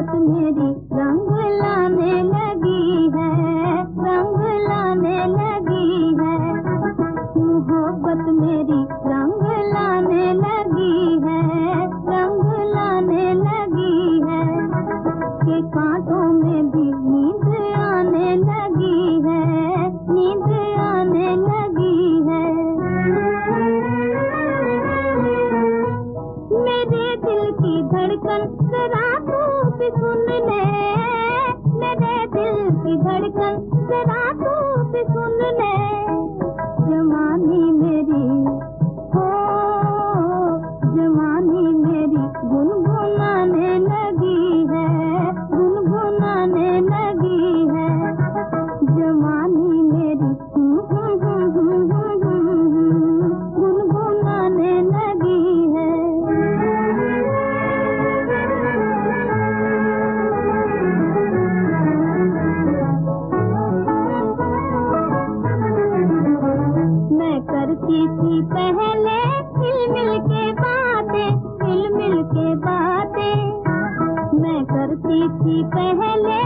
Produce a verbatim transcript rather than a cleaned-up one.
मोहब्बत मेरी रंग लाने लगी है, रंग लाने लगी है। मोहब्बत मेरी रंग लाने लगी है, रंग लाने लगी है। के कांटों में भी नींद आने लगी है, नींद आने लगी है। मेरे दिल की धड़कन जरा तू भी सुन ले, मेरे दिल की धड़कन जरा तू भी सुन ले। जवानी मेरी हो, जवानी मेरी गुनगुनाने लगी है, गुनगुनाने लगी है। जवानी मेरी गुनगुनाने लगी है। मैं करती थी पहले मिल मिल के बातें, मिल मिल के बातें। मैं करती थी पहले